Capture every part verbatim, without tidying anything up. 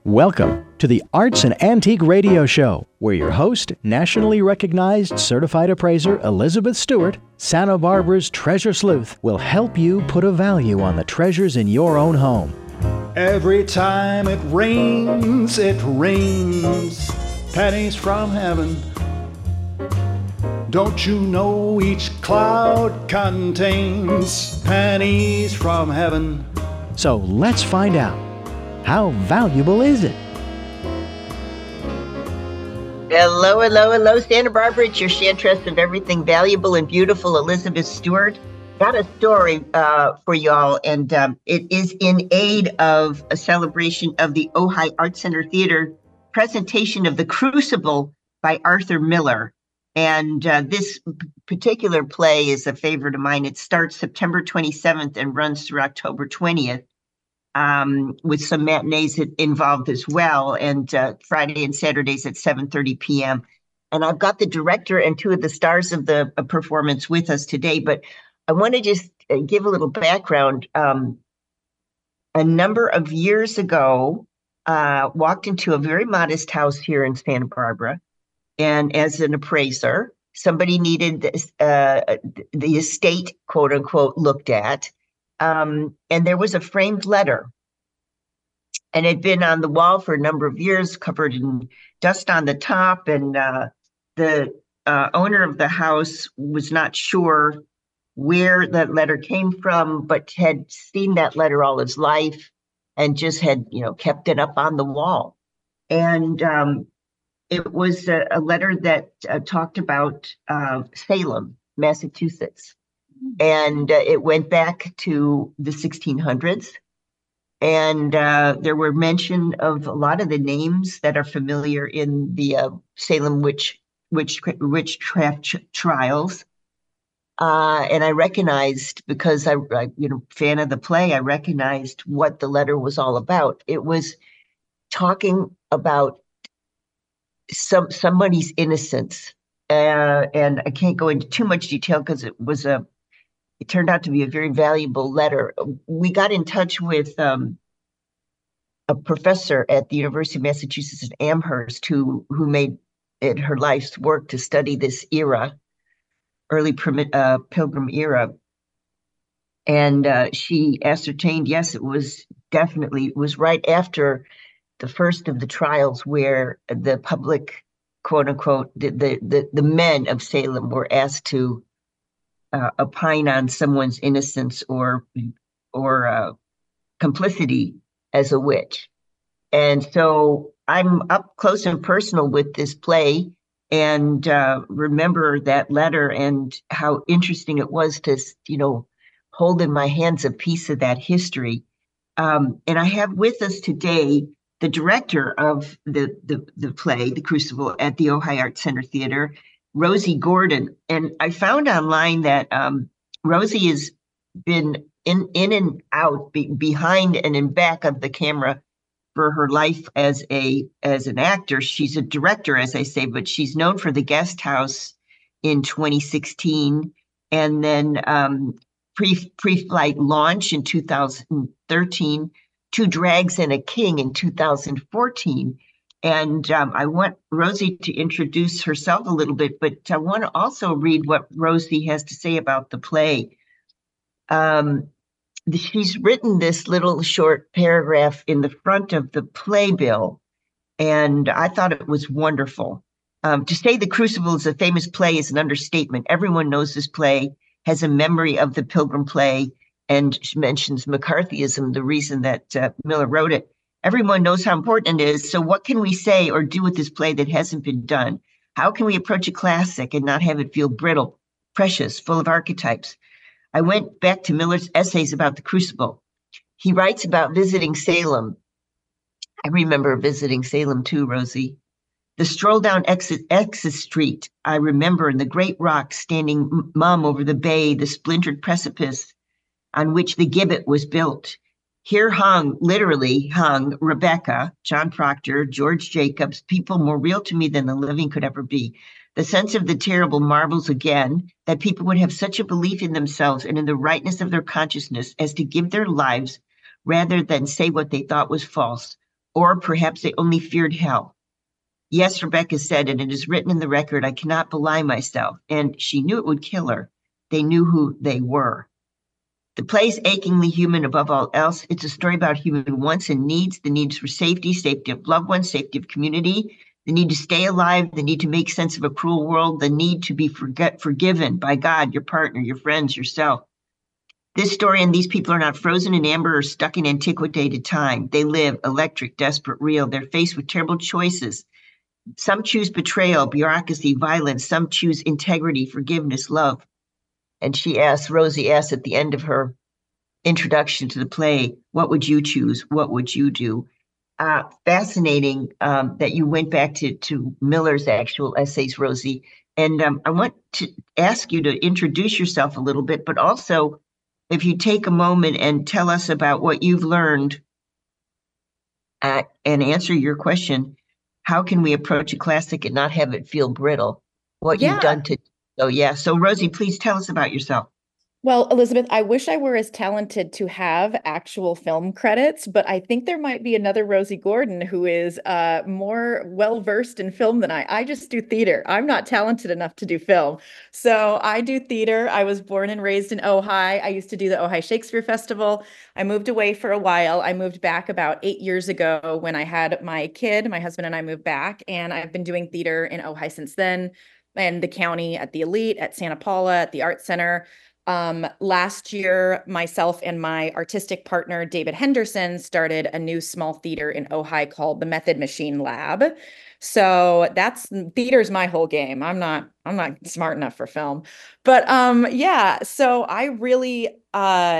Welcome to the Arts and Antique Radio Show, where your host, nationally recognized certified appraiser Elizabeth Stewart, Santa Barbara's treasure sleuth, will help you put a value on the treasures in your own home. Every time it rains, it rains pennies from heaven. Don't you know each cloud contains pennies from heaven? So let's find out. How valuable is it? Hello, hello, hello, Santa Barbara. It's your chantress of everything valuable and beautiful, Elizabeth Stewart. Got a story uh, for y'all, and um, it is in aid of a celebration of the Ojai Art Center Theater presentation of The Crucible by Arthur Miller. And uh, this particular play is a favorite of mine. It starts September twenty-seventh and runs through October twentieth. Um, with some matinees involved as well, and uh, Friday and Saturdays at seven thirty p.m. And I've got the director and two of the stars of the uh, performance with us today, but I want to just uh, give a little background. Um, a number of years ago, uh, walked into a very modest house here in Santa Barbara, and as an appraiser, somebody needed this, uh, the estate, quote unquote, looked at. Um, and there was a framed letter, and it had been on the wall for a number of years, covered in dust on the top. And uh, the uh, owner of the house was not sure where that letter came from, but had seen that letter all his life and just had, you know, kept it up on the wall. And um, it was a, a letter that uh, talked about uh, Salem, Massachusetts. And uh, it went back to the sixteen hundreds. And uh, there were mention of a lot of the names that are familiar in the uh, Salem witch, witch, witchcraft trials. Uh, and I recognized, because I, I, you know, fan of the play, I recognized what the letter was all about. It was talking about some somebody's innocence. Uh, and I can't go into too much detail because it was a It turned out to be a very valuable letter. We got in touch with um, a professor at the University of Massachusetts at Amherst who, who made it her life's work to study this era, early uh, Pilgrim era. And uh, she ascertained, yes, it was definitely, it was right after the first of the trials where the public, quote unquote, the, the, the, the men of Salem were asked to Uh, opine on someone's innocence or or uh, complicity as a witch. And so I'm up close and personal with this play, and uh, remember that letter and how interesting it was to, you know, hold in my hands a piece of that history. Um, and I have with us today the director of the, the, the play, The Crucible, at the Ojai Art Center Theater, Rosie Gordon. And I found online that um, Rosie has been in, in and out, be, behind and in back of the camera for her life as a as an actor. She's a director, as I say, but she's known for The Guest House in twenty sixteen, and then um, pre, Pre-Flight Launch in two thousand thirteen, Two Drags and a King in two thousand fourteen. And um, I want Rosie to introduce herself a little bit, but I want to also read what Rosie has to say about the play. Um, she's written this little short paragraph in the front of the playbill, and I thought it was wonderful. Um, to say The Crucible is a famous play is an understatement. Everyone knows this play, has a memory of the Pilgrim play, and she mentions McCarthyism, the reason that uh, Miller wrote it. Everyone knows how important it is. So what can we say or do with this play that hasn't been done? How can we approach a classic and not have it feel brittle, precious, full of archetypes? I went back to Miller's essays about The Crucible. He writes about visiting Salem. I remember visiting Salem too, Rosie. The stroll down Exes Street, I remember, in the great rock standing mum over the bay, the splintered precipice on which the gibbet was built. Here hung, literally hung, Rebecca, John Proctor, George Jacobs, people more real to me than the living could ever be. The sense of the terrible marvels again, that people would have such a belief in themselves and in the rightness of their consciousness as to give their lives rather than say what they thought was false, or perhaps they only feared hell. Yes, Rebecca said, and it is written in the record, I cannot belie myself. And she knew it would kill her. They knew who they were. The play is achingly human above all else. It's a story about human wants and needs, the needs for safety, safety of loved ones, safety of community, the need to stay alive, the need to make sense of a cruel world, the need to be forget, forgiven by God, your partner, your friends, yourself. This story and these people are not frozen in amber or stuck in antiquated time. They live electric, desperate, real. They're faced with terrible choices. Some choose betrayal, bureaucracy, violence. Some choose integrity, forgiveness, love. And she asks, Rosie asks at the end of her introduction to the play, what would you choose? What would you do? Uh, fascinating um, that you went back to, to Miller's actual essays, Rosie. And um, I want to ask you to introduce yourself a little bit, but also if you take a moment and tell us about what you've learned uh, and answer your question, how can we approach a classic and not have it feel brittle? What Yeah. you've done to, so yeah. So Rosie, please tell us about yourself. Well, Elizabeth, I wish I were as talented to have actual film credits, but I think there might be another Rosie Gordon who is uh, more well-versed in film than I. I just do theater. I'm not talented enough to do film. So I do theater. I was born and raised in Ojai. I used to do the Ojai Shakespeare Festival. I moved away for a while. I moved back about eight years ago when I had my kid. My husband and I moved back, and I've been doing theater in Ojai since then, and the county, at the Elite, at Santa Paula, at the Art Center. Um, last year, myself and my artistic partner, David Henderson, started a new small theater in Ojai called the Method Machine Lab. So that's theater's my whole game. I'm not, I'm not smart enough for film, but um, yeah. So I really, uh,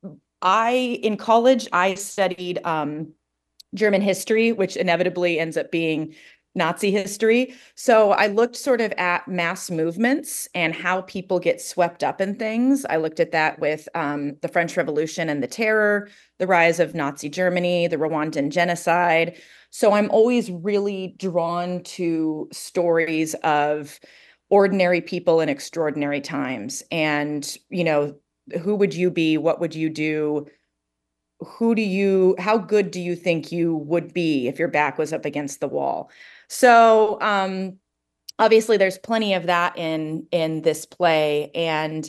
I in college I studied um, German history, which inevitably ends up being Nazi history. So I looked sort of at mass movements and how people get swept up in things. I looked at that with um, the French Revolution and the Terror, the rise of Nazi Germany, the Rwandan genocide. So I'm always really drawn to stories of ordinary people in extraordinary times. And, you know, who would you be? What would you do? Who do you, how good do you think you would be if your back was up against the wall? So um, obviously there's plenty of that in, in this play. And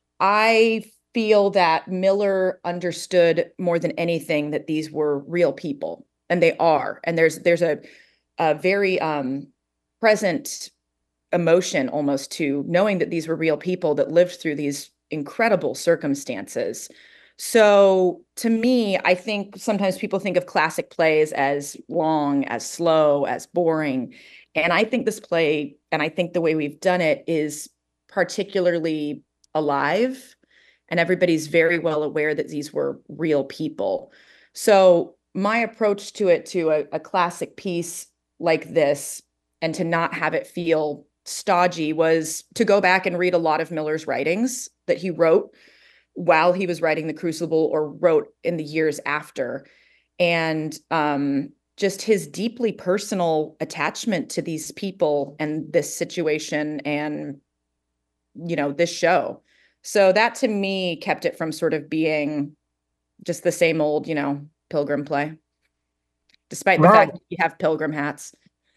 I feel that Miller understood more than anything that these were real people, and they are. And there's, there's a, a very um, present emotion almost to knowing that these were real people that lived through these incredible circumstances. So to me, I think sometimes people think of classic plays as long, as slow, as boring. And I think this play, and I think the way we've done it, is particularly alive. And everybody's very well aware that these were real people. So my approach to it, to a, a classic piece like this, and to not have it feel stodgy, was to go back and read a lot of Miller's writings that he wrote while he was writing The Crucible, or wrote in the years after. And um, just his deeply personal attachment to these people and this situation and, you know, this show. So that to me kept it from sort of being just the same old, you know, Pilgrim play, despite the Right. fact that you have Pilgrim hats.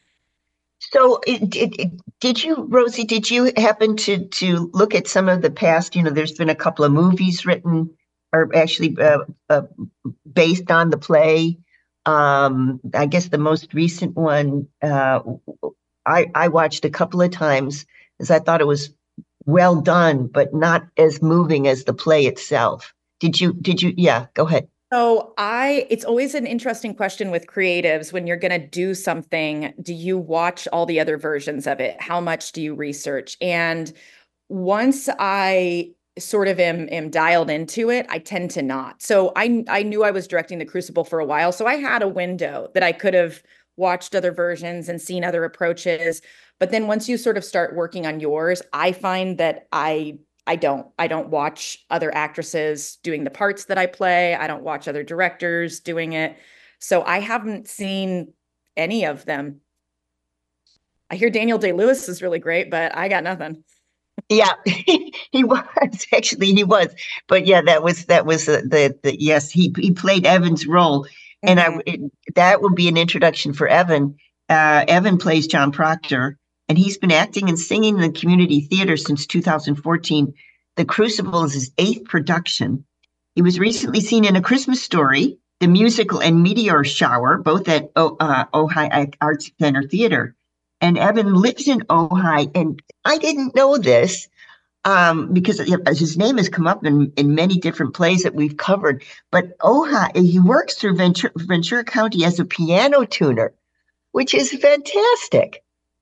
So it, it, it, did you, Rosie, did you happen to to look at some of the past? You know, there's been a couple of movies written or actually uh, uh, based on the play. Um, I guess the most recent one uh, I, I watched a couple of times, as I thought it was well done, but not as moving as the play itself. Did you, did you, yeah, go ahead. So I, it's always an interesting question with creatives when you're going to do something. Do you watch all the other versions of it? How much do you research? And once I sort of am, am dialed into it, I tend to not. So I, I knew I was directing The Crucible for a while. So I had a window that I could have watched other versions and seen other approaches. But then once you sort of start working on yours, I find that I I don't. I don't watch other actresses doing the parts that I play. I don't watch other directors doing it. So I haven't seen any of them. I hear Daniel Day-Lewis is really great, but I got nothing. Yeah, he was actually he was, but yeah, that was that was uh, the the yes he he played Evan's role, And I it, that will be an introduction for Evan. Uh, Evan plays John Proctor, and he's been acting and singing in the community theater since two thousand fourteen. The Crucible is his eighth production. He was recently seen in A Christmas Story, the musical, and Meteor Shower, both at o, uh, Ojai Arts Center Theater. And Evan lives in Ojai, and I didn't know this um, because his name has come up in, in many different plays that we've covered. But Ojai, he works through Ventura, Ventura County as a piano tuner, which is fantastic.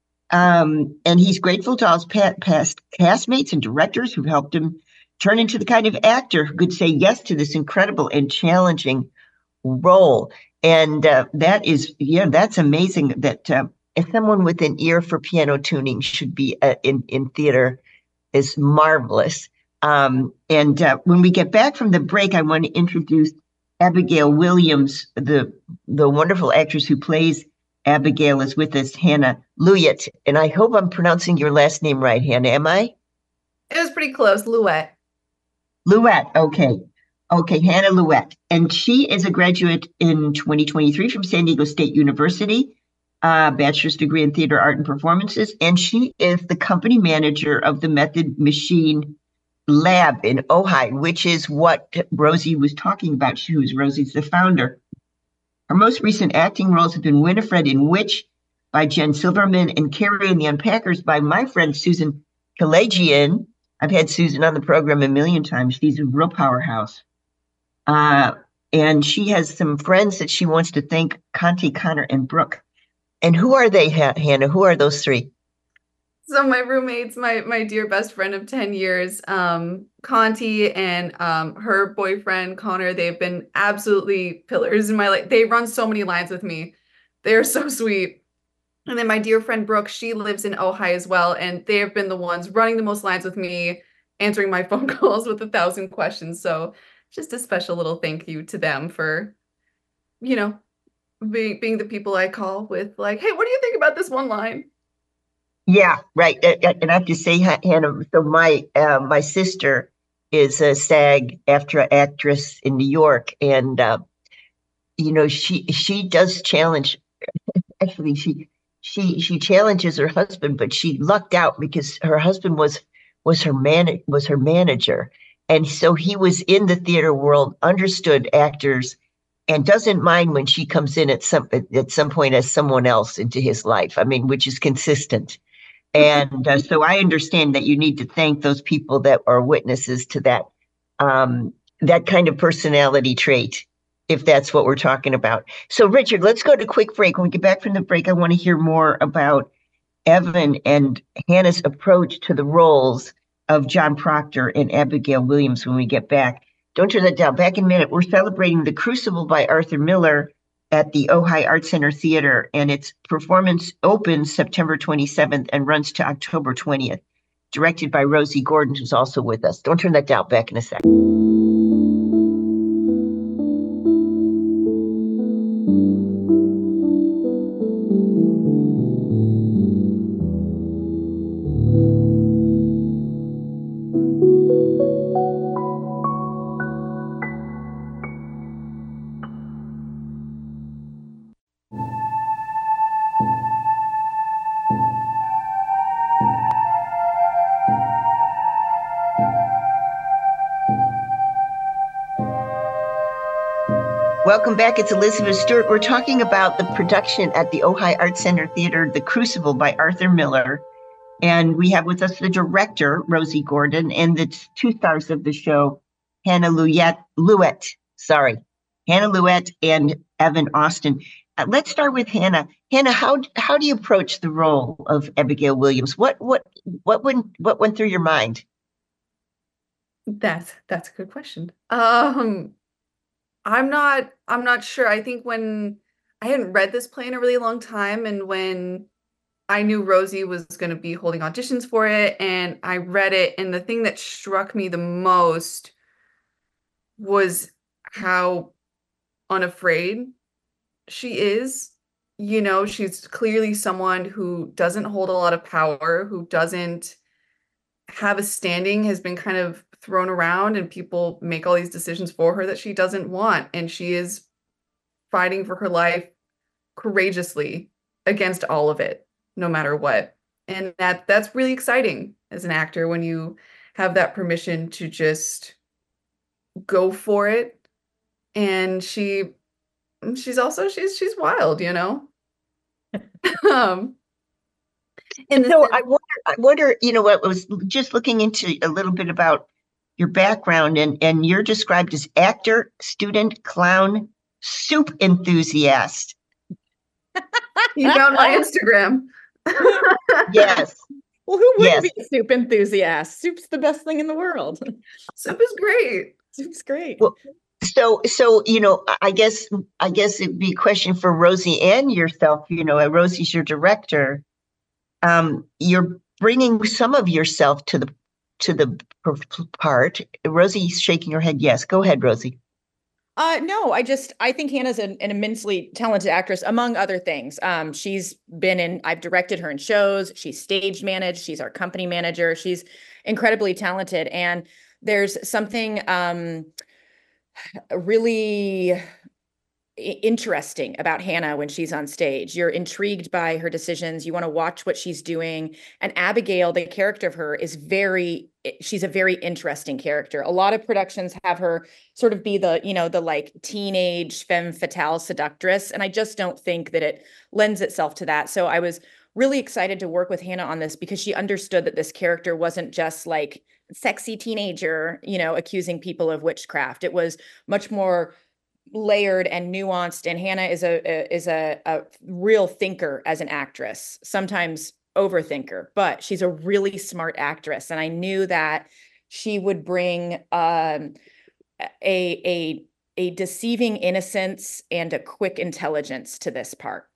Um, and he's grateful to all his past, past castmates and directors who've helped him turn into the kind of actor who could say yes to this incredible and challenging role. And uh, that is, yeah, that's amazing that uh, if someone with an ear for piano tuning should be uh, in, in theater is marvelous. Um, and uh, when we get back from the break, I want to introduce Abigail Williams, the, the wonderful actress who plays Abigail is with us, Hannah Luyet. And I hope I'm pronouncing your last name right, Hannah. Am I? It was pretty close. Luyet. Luyet. Okay. Okay. Hannah Luyet. And she is a graduate in twenty twenty-three from San Diego State University, uh, bachelor's degree in theater, art, and performances. And she is the company manager of the Method Machine Lab in Ojai, which is what Rosie was talking about. She was Rosie's the founder. Her most recent acting roles have been Winifred in Witch by Jen Silverman and Carrie and the Unpackers by my friend Susan Kalajian. I've had Susan on the program a million times. She's a real powerhouse. Uh, and she has some friends that she wants to thank, Conti, Connor, and Brooke. And who are they, Hannah? Who are those three? So my roommates, my my dear best friend of ten years, um, Conti and um, her boyfriend, Connor, they've been absolutely pillars in my life. They run so many lines with me. They're so sweet. And then my dear friend, Brooke, she lives in Ojai as well. And they have been the ones running the most lines with me, answering my phone calls with a thousand questions. So just a special little thank you to them for, you know, being, being the people I call with like, hey, what do you think about this one line? Yeah, right. And I have to say, Hannah, so my uh, my sister is a SAG-AFTRA actress in New York, and uh, you know she she does challenge. Actually, she she she challenges her husband, but she lucked out because her husband was was her man was her manager, and so he was in the theater world, understood actors, and doesn't mind when she comes in at some at some point as someone else into his life. I mean, which is consistent. And uh, so I understand that you need to thank those people that are witnesses to that, um, that kind of personality trait, if that's what we're talking about. So, Richard, let's go to a quick break. When we get back from the break, I want to hear more about Evan and Hannah's approach to the roles of John Proctor and Abigail Williams when we get back. Don't turn that down. Back in a minute, we're celebrating The Crucible by Arthur Miller at the Ojai Arts Center Theater, and its performance opens September twenty-seventh and runs to October twentieth, directed by Rosie Gordon, who's also with us. Don't turn that down. Back in a second. Welcome back. It's Elizabeth Stewart. We're talking about the production at the Ojai Arts Center Theater, The Crucible by Arthur Miller. And we have with us the director, Rosie Gordon, and the two stars of the show, Hannah Luyet, Luyet, sorry, Hannah Luyet and Evan Austin. Uh, let's start with Hannah. Hannah, how how do you approach the role of Abigail Williams? What what what went what went through your mind? That's that's a good question. Um, I'm not I'm not sure. I think when I hadn't read this play in a really long time, and when I knew Rosie was going to be holding auditions for it, and I read it, and the thing that struck me the most was how unafraid she is. You know, she's clearly someone who doesn't hold a lot of power, who doesn't have a standing, has been kind of thrown around, and people make all these decisions for her that she doesn't want. And she is fighting for her life courageously against all of it, no matter what. And that that's really exciting as an actor when you have that permission to just go for it. And she she's also she's she's wild, you know. um And so I wonder, I wonder, you know, what was just looking into a little bit about your background, and and you're described as actor, student, clown, soup enthusiast. You found my Instagram. Yes. Well, who wouldn't Yes. be a soup enthusiast? Soup's the best thing in the world. Soup is great. Soup's great. Well, So, so you know, I guess, I guess it'd be a question for Rosie and yourself. You know, uh, Rosie's your director. Um, you're bringing some of yourself to the to the p- part. Rosie's shaking her head. Yes, go ahead, Rosie. Uh, no, I just, I think Hannah's an, an immensely talented actress, among other things. Um, she's been in, I've directed her in shows, she's stage managed, she's our company manager, she's incredibly talented. And there's something um, really interesting about Hannah when she's on stage. You're intrigued by her decisions. You want to watch what she's doing. And Abigail, the character of her, is very, she's a very interesting character. A lot of productions have her sort of be the, you know, the like teenage femme fatale seductress. And I just don't think that it lends itself to that. So I was really excited to work with Hannah on this because she understood that this character wasn't just like sexy teenager, you know, accusing people of witchcraft. It was much more layered and nuanced, and Hannah is a, a is a, a real thinker as an actress, sometimes overthinker, but she's a really smart actress. And I knew that she would bring um, a a a deceiving innocence and a quick intelligence to this part.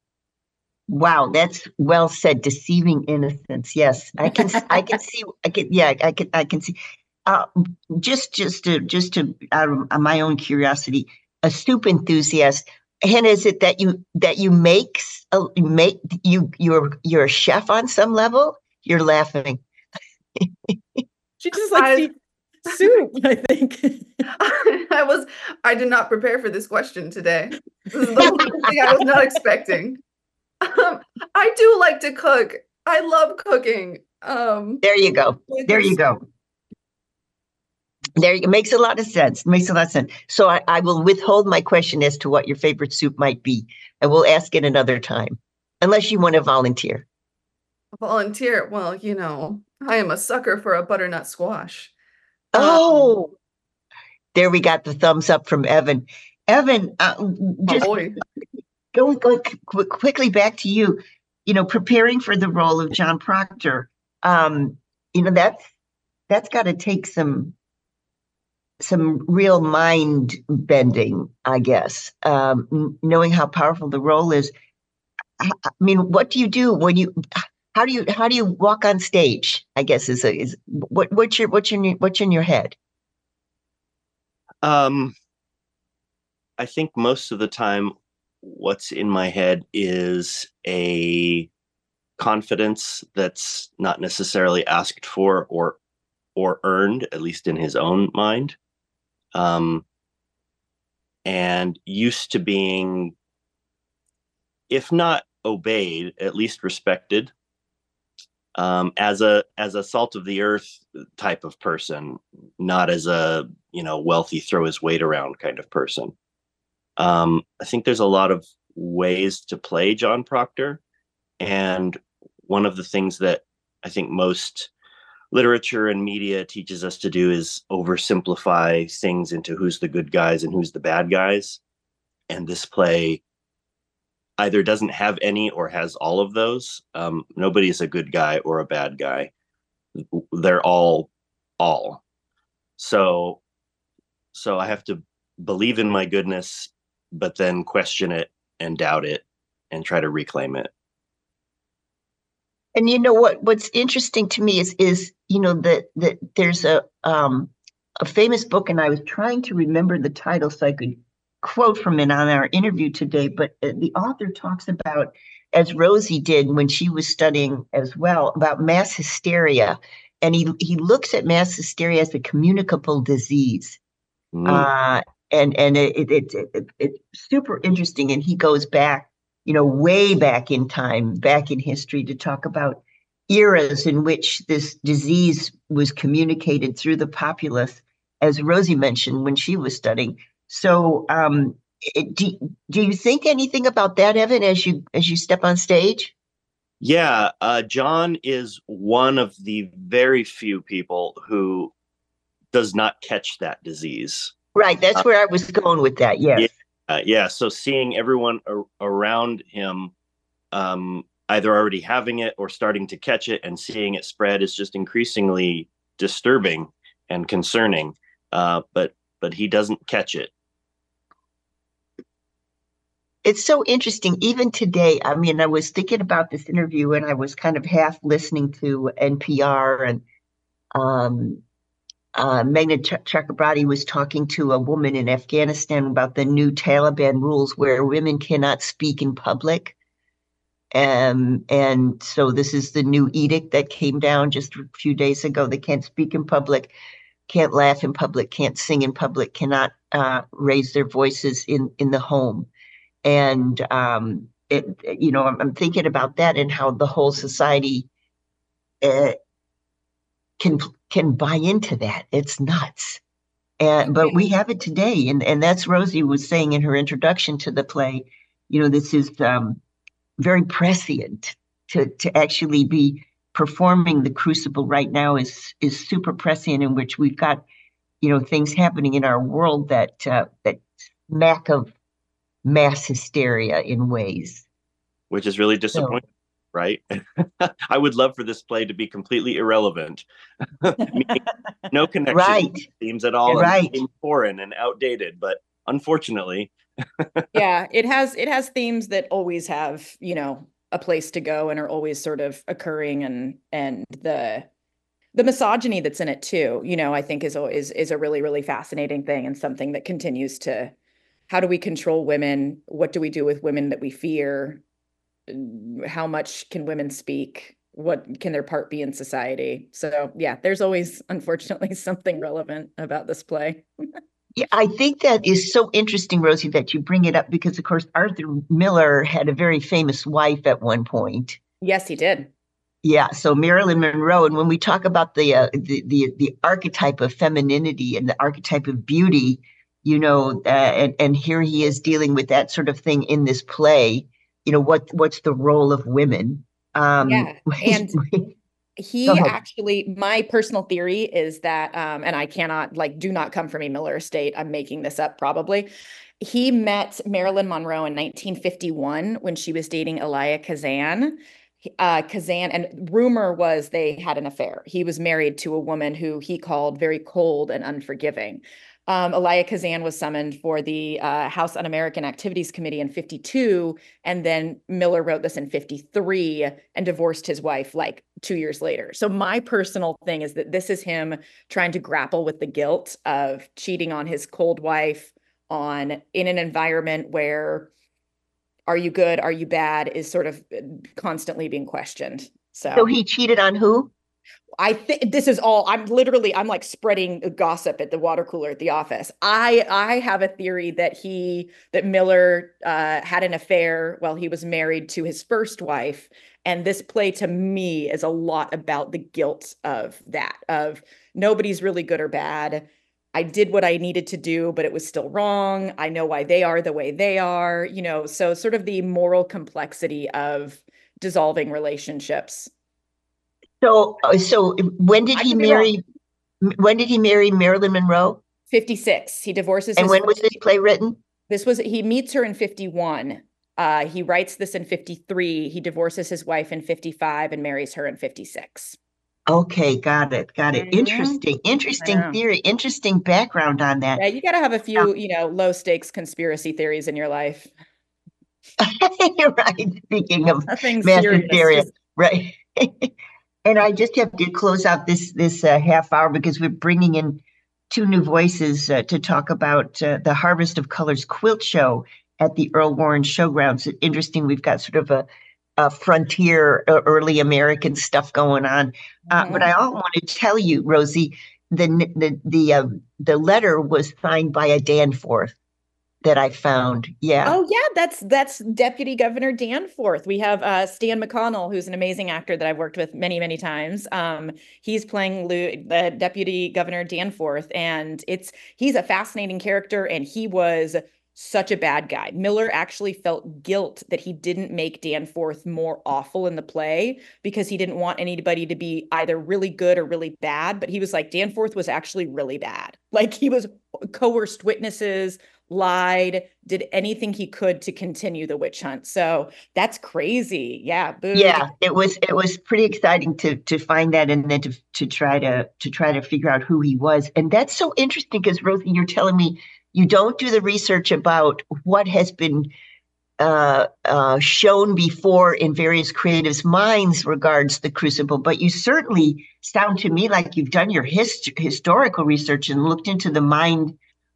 Wow, that's well said. Deceiving innocence. Yes, I can. I can see. I can. Yeah, I can. I can see. Uh, just, just to, just to, out of my own curiosity, a soup enthusiast. Hannah, is it that you that you make uh, make you you're you're a chef on some level? You're laughing. She just likes I, soup, I think. I was. I did not prepare for this question today. This is the thing I was not expecting. Um, I do like to cook. I love cooking. Um, there you go. There you go. There, it makes a lot of sense. It makes a lot of sense. So I, I will withhold my question as to what your favorite soup might be. I will ask it another time, unless you want to volunteer. Volunteer? Well, you know, I am a sucker for a butternut squash. Oh, um, there we got the thumbs up from Evan. Evan, uh, just oh boy. Going go qu- quickly back to you. You know, preparing for the role of John Proctor. Um, you know, that's that's got to take some. some real mind bending, I guess, um, knowing how powerful the role is. I mean, what do you do when you, how do you, how do you walk on stage? I guess is, a, is what, what's your, what's in your, what's in your head? Um, I think most of the time what's in my head is a confidence that's not necessarily asked for or, or earned, at least in his own mind. Um, and used to being, if not obeyed, at least respected, um, as a as a salt of the earth type of person, not as a, you know, wealthy throw his weight around kind of person. Um, I think there's a lot of ways to play John Proctor, and one of the things that I think most literature and media teaches us to do is oversimplify things into who's the good guys and who's the bad guys. And this play either doesn't have any or has all of those. Um, nobody is a good guy or a bad guy. They're all, all. So, so I have to believe in my goodness, but then question it and doubt it and try to reclaim it. And you know what? What's interesting to me is, is you know that that there's a um, a famous book, and I was trying to remember the title so I could quote from it on our interview today. But the author talks about, as Rosie did when she was studying as well, about mass hysteria, and he he looks at mass hysteria as a communicable disease. Mm. Uh, and and it, it, it, it it's super interesting. And he goes back, you know, way back in time, back in history, to talk about eras in which this disease was communicated through the populace, as Rosie mentioned when she was studying. So, um, it, do, do you think anything about that, Evan, as you as you step on stage? Yeah, uh, John is one of the very few people who does not catch that disease. Right, that's uh, where I was going with that. Yes. Yeah, uh, yeah. So seeing everyone ar- around him um, either already having it or starting to catch it and seeing it spread is just increasingly disturbing and concerning. Uh, but but he doesn't catch it. It's so interesting. Even today, I mean, I was thinking about this interview and I was kind of half listening to N P R, and um, uh, Meghna Ch- Chakrabarti was talking to a woman in Afghanistan about the new Taliban rules where women cannot speak in public. Um, and so this is the new edict that came down just a few days ago. They can't speak in public, can't laugh in public, can't sing in public, cannot uh, raise their voices in, in the home. And, um, it, you know, I'm, I'm thinking about that and how the whole society uh, can can buy into that. It's nuts. And, but we have it today. And, and that's Rosie was saying in her introduction to the play, you know, this is um, very prescient to, to actually be performing the Crucible right now is, is super prescient, in which we've got, you know, things happening in our world that, uh, that smack of mass hysteria in ways. Which is really disappointing, so, right? I would love for this play to be completely irrelevant. No connection right. to themes at all, right. and foreign and outdated, but unfortunately. Yeah, it has it has themes that always have, you know, a place to go and are always sort of occurring, and and the the misogyny that's in it too, you know, I think is is is a really, really fascinating thing, and something that continues to, how do we control women? What do we do with women that we fear? How much can women speak? What can their part be in society? So yeah, there's always, unfortunately, something relevant about this play. Yeah, I think that is so interesting, Rosie, that you bring it up, because of course Arthur Miller had a very famous wife at one point. Yes, he did. Yeah, so Marilyn Monroe. And when we talk about the uh, the, the the archetype of femininity and the archetype of beauty, you know, uh, and and here he is dealing with that sort of thing in this play. You know, what what's the role of women? Um, yeah, and he actually, my personal theory is that, um, and I cannot, like, do not come for me, Miller Estate, I'm making this up probably. He met Marilyn Monroe in nineteen fifty-one when she was dating Elia Kazan. Uh, Kazan, and rumor was they had an affair. He was married to a woman who he called very cold and unforgiving. Um, Elia Kazan was summoned for the uh, House Un-American Activities Committee in fifty-two, and then Miller wrote this in fifty-three and divorced his wife like two years later. So my personal thing is that this is him trying to grapple with the guilt of cheating on his cold wife on in an environment where are you good, are you bad is sort of constantly being questioned. So, so he cheated on who? I think this is all, I'm literally, I'm like spreading gossip at the water cooler at the office. I I have a theory that he, that Miller uh, had an affair while he was married to his first wife. And this play to me is a lot about the guilt of that, of nobody's really good or bad. I did what I needed to do, but it was still wrong. I know why they are the way they are, you know, so sort of the moral complexity of dissolving relationships. So, so when did he marry? When did he marry Marilyn Monroe? fifty-six. He divorces. And when was this play written? This was, he meets her in fifty-one. Uh, he writes this in fifty-three. He divorces his wife in fifty-five and marries her in fifty-six. Okay, got it, got it. Mm-hmm. Interesting, interesting theory, interesting background on that. Yeah, you got to have a few, um, you know, low stakes conspiracy theories in your life. You're right. Speaking of Nothing mass serious, hysteria, just... right? And I just have to close out this this uh, half hour because we're bringing in two new voices uh, to talk about uh, the Harvest of Colors quilt show at the Earl Warren Showgrounds. Interesting, we've got sort of a, a frontier, uh, early American stuff going on. Uh, mm-hmm. But I all want to tell you, Rosie, the the the uh, the letter was signed by a Danforth that I found. Yeah. Oh yeah, that's that's Deputy Governor Danforth. We have uh, Stan McConnell, who's an amazing actor that I've worked with many, many times. Um, he's playing Lou, the Deputy Governor Danforth, and it's he's a fascinating character, and he was such a bad guy. Miller actually felt guilt that he didn't make Danforth more awful in the play because he didn't want anybody to be either really good or really bad. But he was like, Danforth was actually really bad. Like he was coerced witnesses, lied, did anything he could to continue the witch hunt. So that's crazy. Yeah. Boo. Yeah, it was it was pretty exciting to to find that and then to to try to to try to figure out who he was. And that's so interesting because Rosie, you're telling me you don't do the research about what has been uh, uh, shown before in various creatives' minds regards the Crucible, but you certainly sound to me like you've done your hist- historical research and looked into the mind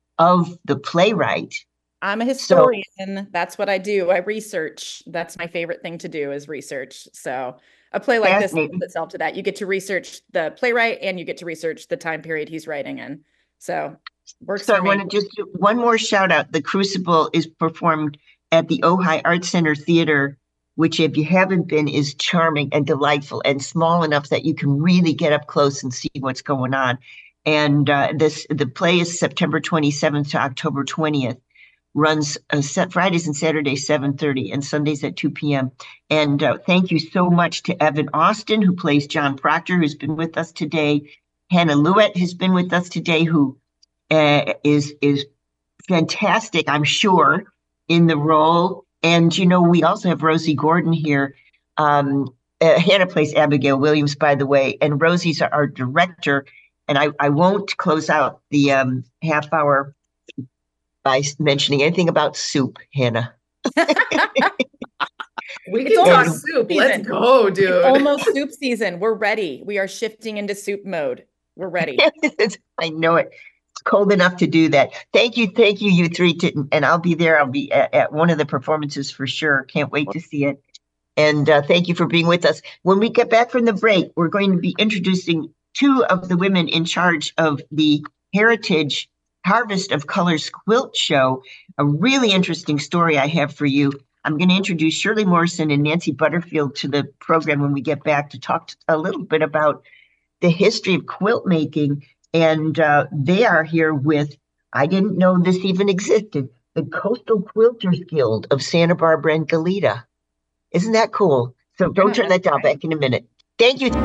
of the playwright. I'm a historian. So, that's what I do. I research. That's my favorite thing to do is research. So a play like this lends itself to that. You get to research the playwright and you get to research the time period he's writing in. So works so for I me. want to just do one more shout out. The Crucible is performed at the Ojai Art Center Theater, which if you haven't been is charming and delightful and small enough that you can really get up close and see what's going on. And uh, this the play is September twenty-seventh to October twentieth. Runs uh, set Fridays and Saturdays seven thirty and Sundays at two p.m. And uh, thank you so much to Evan Austin, who plays John Proctor, who's been with us today. Hannah Lewitt has been with us today, who uh, is is fantastic, I'm sure, in the role. And you know, we also have Rosie Gordon here. Um, uh, Hannah plays Abigail Williams, by the way, and Rosie's our director. And I, I won't close out the um, half hour by mentioning anything about soup, Hannah. We can talk soup. Season. Let's go, dude. It's almost soup season. We're ready. We are shifting into soup mode. We're ready. I know it. It's cold enough to do that. Thank you. Thank you, you three. To, and I'll be there. I'll be at, at one of the performances for sure. Can't wait to see it. And uh, thank you for being with us. When we get back from the break, we're going to be introducing two of the women in charge of the Heritage Harvest of Colors quilt show. A really interesting story I have for you. I'm going to introduce Shirley Morrison and Nancy Butterfield to the program when we get back to talk a little bit about the history of quilt making. And uh, they are here with, I didn't know this even existed, the Coastal Quilters Guild of Santa Barbara and Goleta. Isn't that cool? So don't turn that down. Back in a minute. Thank you.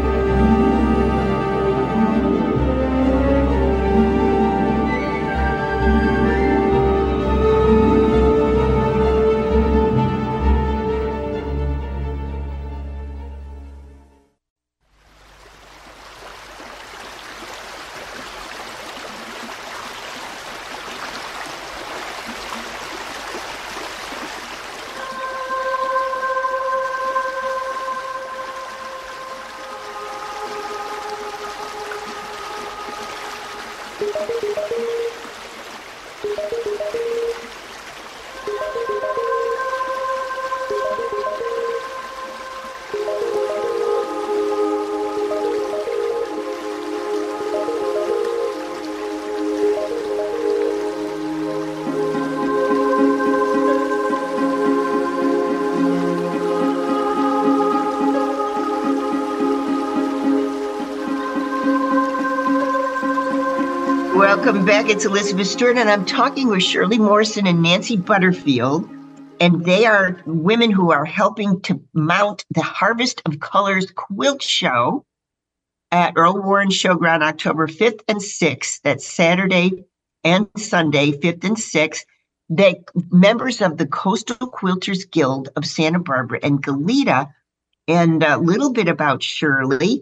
Welcome back. It's Elizabeth Stewart, and I'm talking with Shirley Morrison and Nancy Butterfield, and they are women who are helping to mount the Harvest of Colors quilt show at Earl Warren Showground October fifth and sixth. That's Saturday and Sunday, fifth and sixth. They members of the Coastal Quilters Guild of Santa Barbara and Goleta. And a little bit about Shirley.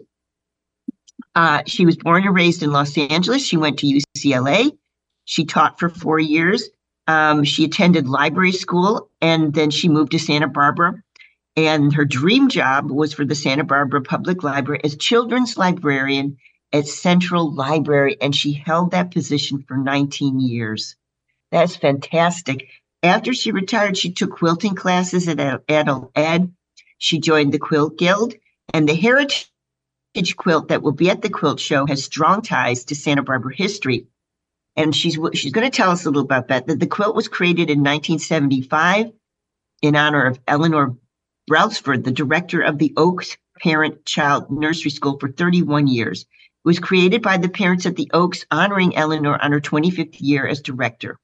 Uh, she was born and raised in Los Angeles. She went to U C L A. She taught for four years. Um, she attended library school, and then she moved to Santa Barbara. And her dream job was for the Santa Barbara Public Library as children's librarian at Central Library, and she held that position for nineteen years. That's fantastic. After she retired, she took quilting classes at Adult Ed. She joined the Quilt Guild, and the Heritage quilt that will be at the quilt show has strong ties to Santa Barbara history. And she's she's going to tell us a little about that. The, the quilt was created in nineteen seventy-five in honor of Eleanor Brailsford, the director of the Oaks Parent-Child Nursery School for thirty-one years. It was created by the parents at the Oaks, honoring Eleanor on her twenty-fifth year as director.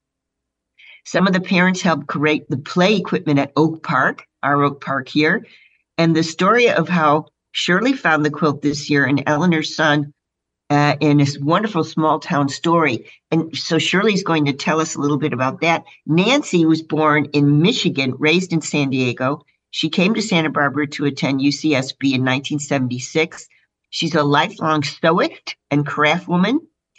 Some of the parents helped create the play equipment at Oak Park, our Oak Park here, and the story of how Shirley found the quilt this year and Eleanor's son uh, in this wonderful small town story. And so Shirley's going to tell us a little bit about that. Nancy was born in Michigan, raised in San Diego. She came to Santa Barbara to attend U C S B in nineteen seventy-six. She's a lifelong sewist and craft woman,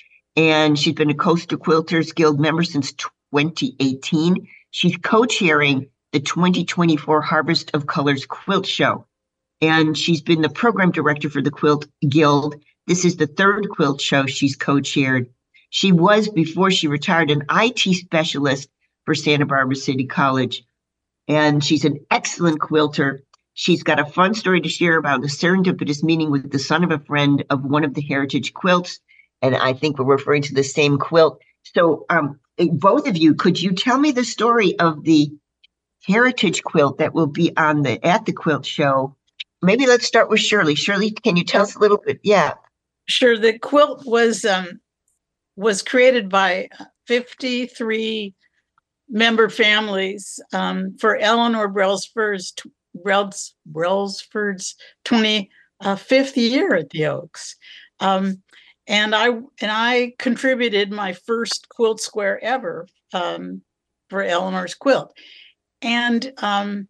and she's been a Coastal Quilters Guild member since twenty eighteen. She's co-chairing the twenty twenty-four Harvest of Colors Quilt Show, and she's been the program director for the Quilt Guild. This is the third quilt show she's co-chaired. She was, before she retired, an I T specialist for Santa Barbara City College, and she's an excellent quilter. She's got a fun story to share about a serendipitous meeting with the son of a friend of one of the heritage quilts, and I think we're referring to the same quilt. So um, both of you, could you tell me the story of the heritage quilt that will be on the at the quilt show? Maybe let's start with Shirley. Shirley, can you tell us a little bit? Yeah. Sure. The quilt was um, was created by fifty-three member families um, for Eleanor Brailsford's Brails, Brailsford's twenty-fifth year at the Oaks. Um, and I and I contributed my first quilt square ever um, for Eleanor's quilt. And um,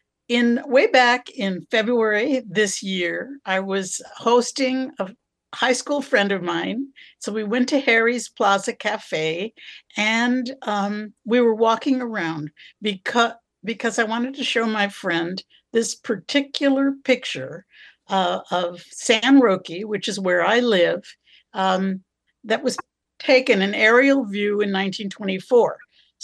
in way back in February this year, I was hosting a high school friend of mine. So we went to Harry's Plaza Cafe, and um, we were walking around because, because I wanted to show my friend this particular picture uh, of San Roque, which is where I live, um, that was taken an aerial view in nineteen twenty-four.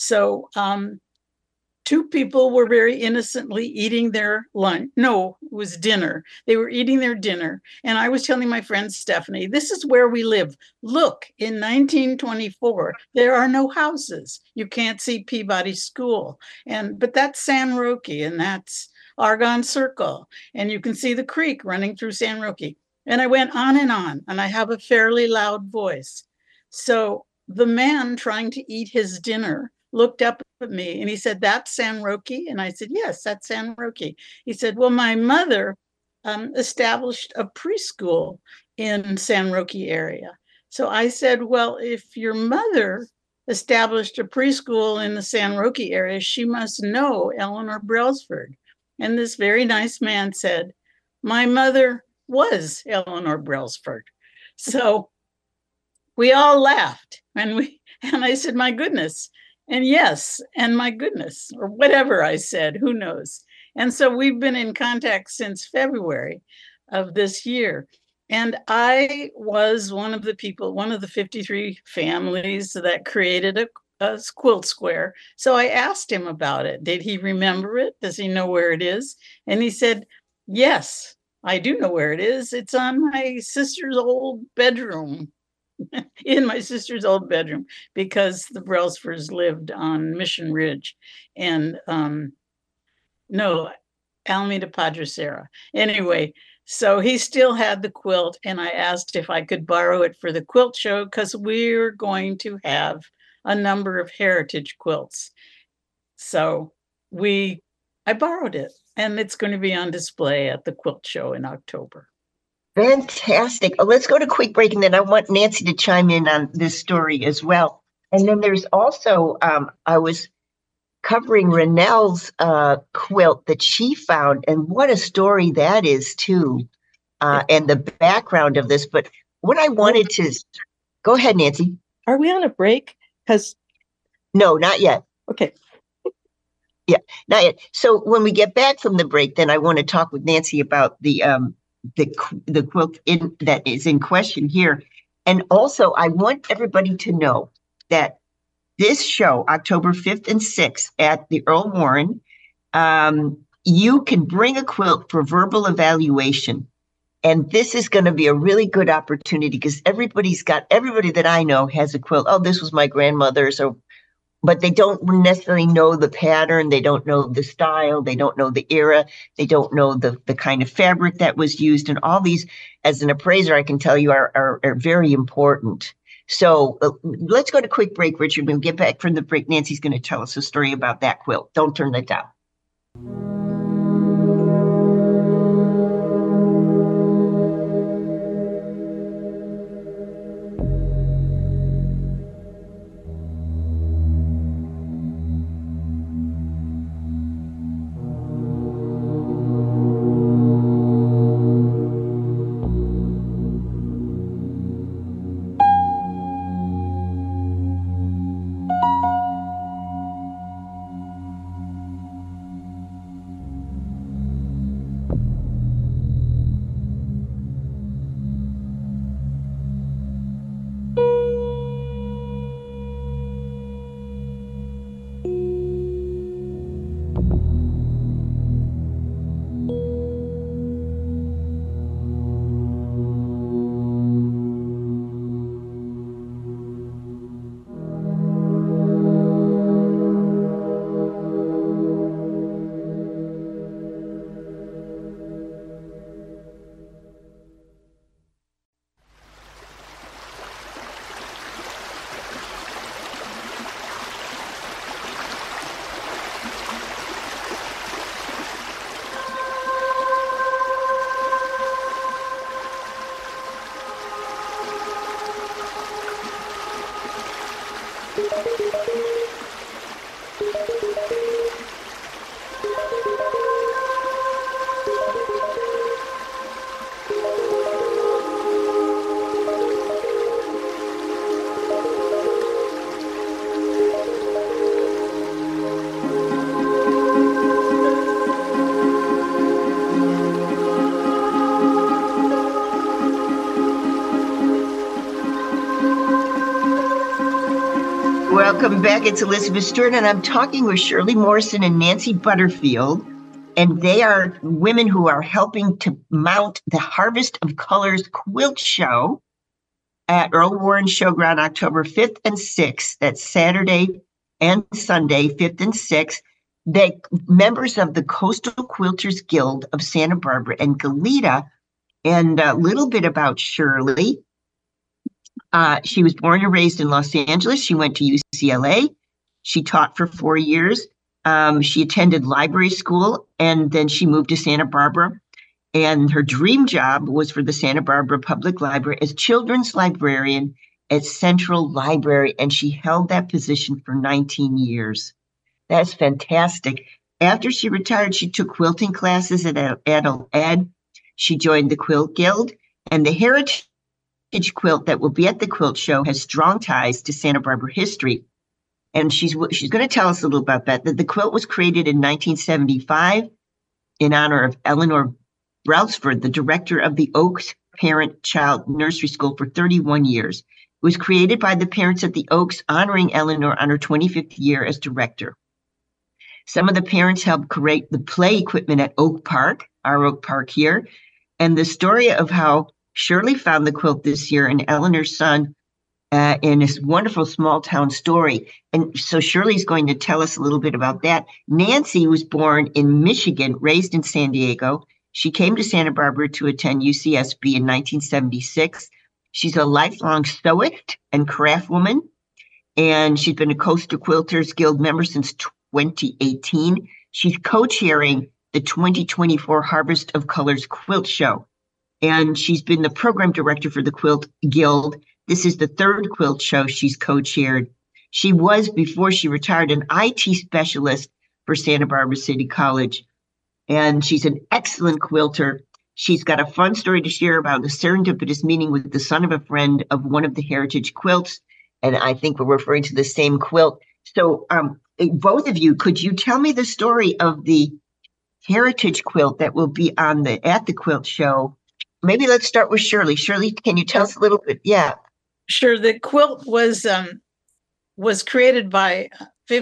So um, two people were very innocently eating their lunch. No, it was dinner. They were eating their dinner. And I was telling my friend Stephanie, this is where we live. Look, in nineteen twenty-four, there are no houses. You can't see Peabody School. And but that's San Roque, and that's Argonne Circle. And you can see the creek running through San Roque. And I went on and on, and I have a fairly loud voice. So the man trying to eat his dinner looked up at me and he said, "That's San Roque?" And I said, "Yes, that's San Roque." He said, "Well, my mother um, established a preschool in San Roque area." So I said, "Well, if your mother established a preschool in the San Roque area, she must know Eleanor Brailsford." And this very nice man said, "My mother was Eleanor Brailsford." So we all laughed, and we and I said, "My goodness." And yes, and my goodness, or whatever I said, who knows? And so we've been in contact since February of this year. And I was one of the people, one of the fifty-three families that created a, a quilt square. So I asked him about it. Did he remember it? Does he know where it is? And he said, "Yes, I do know where it is. It's on my sister's old bedroom." In my sister's old bedroom, because the Brailsfords lived on Mission Ridge and um, no, Alameda Padre Serra. Anyway, so he still had the quilt, and I asked if I could borrow it for the quilt show because we're going to have a number of heritage quilts. So we, I borrowed it, and it's going to be on display at the quilt show in October. Fantastic. Oh, let's go to a quick break, and then I want Nancy to chime in on this story as well. And then there's also, um, I was covering Renelle's uh, quilt that she found, and what a story that is, too, uh, and the background of this. But what I wanted to, go ahead, Nancy. Are we on a break? Because No, not yet. Okay. Yeah, not yet. So when we get back from the break, then I want to talk with Nancy about the um, the the quilt in that is in question here. And also, I want everybody to know that this show, October fifth and sixth at the Earl Warren, um, you can bring a quilt for verbal evaluation. And this is going to be a really good opportunity because everybody's got, everybody that I know has a quilt. Oh, this was my grandmother's, or, but they don't necessarily know the pattern. They don't know the style. They don't know the era. They don't know the, the kind of fabric that was used. And all these, as an appraiser, I can tell you are, are, are very important. So uh, let's go to quick break, Richard. When we get back from the break, Nancy's going to tell us a story about that quilt. Don't turn that down. Welcome back. It's Elizabeth Stewart, and I'm talking with Shirley Morrison and Nancy Butterfield, and they are women who are helping to mount the Harvest of Colors Quilt Show at Earl Warren Showground October fifth and sixth. That's Saturday and Sunday, fifth and sixth. They members of the Coastal Quilters Guild of Santa Barbara and Goleta. And a little bit about Shirley. Uh, she was born and raised in Los Angeles. She went to U C L A. She taught for four years. Um, she attended library school, and then she moved to Santa Barbara. And her dream job was for the Santa Barbara Public Library as children's librarian at Central Library, and she held that position for nineteen years. That's fantastic. After she retired, she took quilting classes at Adult Ed. She joined the Quilt Guild, and the Heritage quilt that will be at the quilt show has strong ties to Santa Barbara history. And she's she's going to tell us a little about that. That the quilt was created in nineteen seventy-five in honor of Eleanor Brailsford, the director of the Oaks Parent-Child Nursery School for thirty-one years. It was created by the parents at the Oaks, honoring Eleanor on her twenty-fifth year as director. Some of the parents helped create the play equipment at Oak Park, our Oak Park here, and the story of how Shirley found the quilt this year and Eleanor's son uh, in this wonderful small town story. And so Shirley's going to tell us a little bit about that. Nancy was born in Michigan, raised in San Diego. She came to Santa Barbara to attend U C S B in nineteen seventy-six. She's a lifelong sewist and craft woman, and she's been a Coastal Quilters Guild member since twenty eighteen. She's co-chairing the twenty twenty-four Harvest of Colors Quilt Show. And she's been the program director for the Quilt Guild. This is the third quilt show she's co-chaired. She was, before she retired, an I T specialist for Santa Barbara City College. And she's an excellent quilter. She's got a fun story to share about a serendipitous meeting with the son of a friend of one of the Heritage quilts. And I think we're referring to the same quilt. So um, both of you, could you tell me the story of the Heritage quilt that will be on the at the quilt show? Maybe let's start with Shirley. Shirley, can you tell us a little bit? Yeah. Sure. The quilt was um, was created by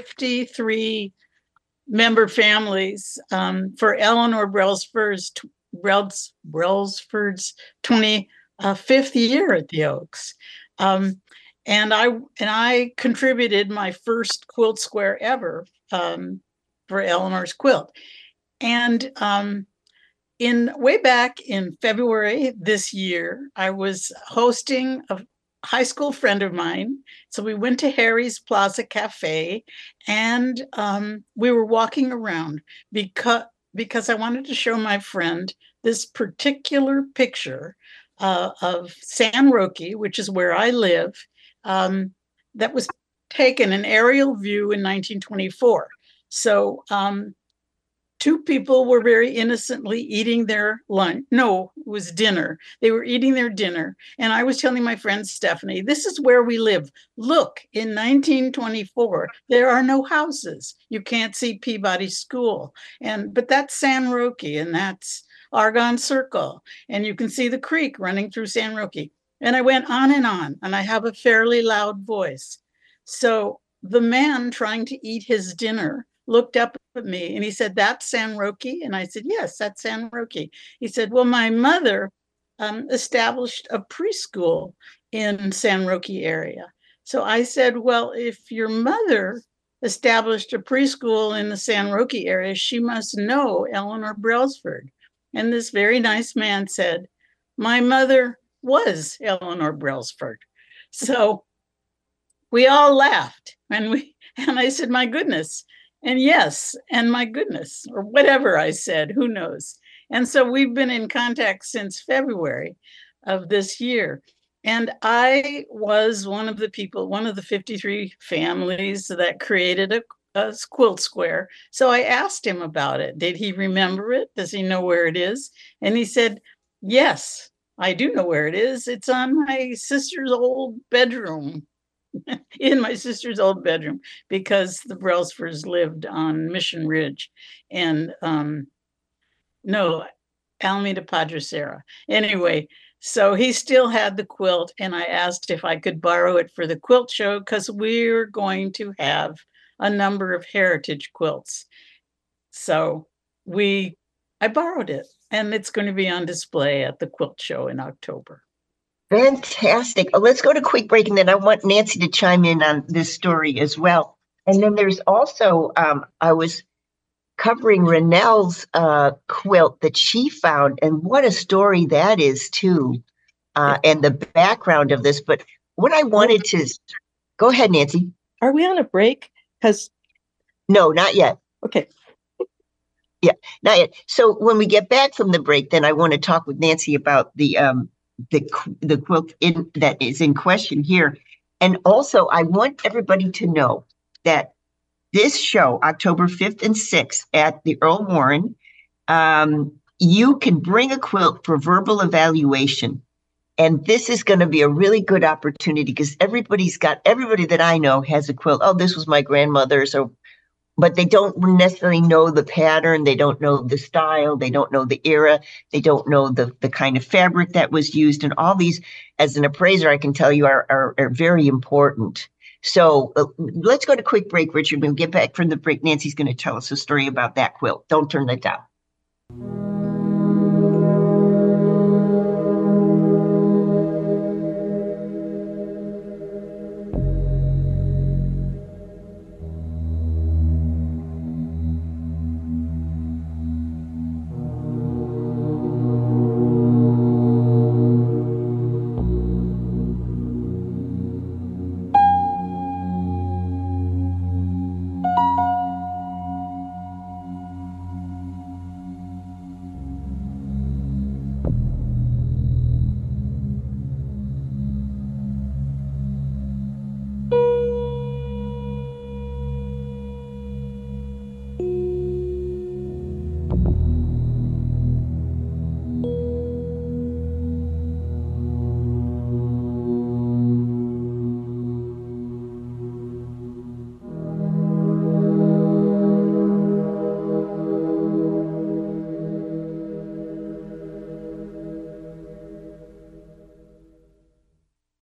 fifty-three member families um, for Eleanor Brailsford's Brels, Brailsford's twenty-fifth year at the Oaks. Um, and I and I contributed my first quilt square ever um, for Eleanor's quilt. And um, in way back in February this year, I was hosting a high school friend of mine. So we went to Harry's Plaza Cafe, and um, we were walking around because because I wanted to show my friend this particular picture uh, of San Roque, which is where I live, um, that was taken an aerial view in nineteen twenty-four. So um, two people were very innocently eating their lunch. No, it was dinner. They were eating their dinner. And I was telling my friend Stephanie, this is where we live. Look, in nineteen twenty-four, there are no houses. You can't see Peabody School. And but that's San Roque, and that's Argonne Circle. And you can see the creek running through San Roque. And I went on and on, and I have a fairly loud voice. So the man trying to eat his dinner looked up at me and he said, that's San Roque? And I said, yes, that's San Roque. He said, well, my mother um, established a preschool in San Roque area. So I said, well, if your mother established a preschool in the San Roque area, she must know Eleanor Brailsford. And this very nice man said, my mother was Eleanor Brailsford. So we all laughed, and we and I said, my goodness. And yes, and my goodness, or whatever I said, who knows? And so we've been in contact since February of this year. And I was one of the people, one of the fifty-three families that created a, a quilt square. So I asked him about it. Did he remember it? Does he know where it is? And he said, yes, I do know where it is. It's on my sister's old bedroom. In my sister's old bedroom, because the Brailsfords lived on Mission Ridge and um, no, Alameda Padre Serra. Anyway, so he still had the quilt, and I asked if I could borrow it for the quilt show because we're going to have a number of heritage quilts. So we, I borrowed it, and it's going to be on display at the quilt show in October. Fantastic. Oh, let's go to a quick break, and then I want Nancy to chime in on this story as well. And then there's also, um, I was covering Renelle's uh, quilt that she found, and what a story that is too, uh, and the background of this. But what I wanted to, go ahead, Nancy. Are we on a break? Because no, not yet. Okay. Yeah, not yet. So when we get back from the break, then I want to talk with Nancy about the um, the the quilt in that is in question here. And also I want everybody to know that this show, October fifth and sixth at the Earl Warren, um, you can bring a quilt for verbal evaluation. And this is going to be a really good opportunity because everybody's got, everybody that I know has a quilt. Oh, this was my grandmother's, or but they don't necessarily know the pattern. They don't know the style. They don't know the era. They don't know the, the kind of fabric that was used. And all these, as an appraiser, I can tell you are, are, are very important. So uh, let's go to a quick break, Richard. When we get back from the break, Nancy's going to tell us a story about that quilt. Don't turn that down.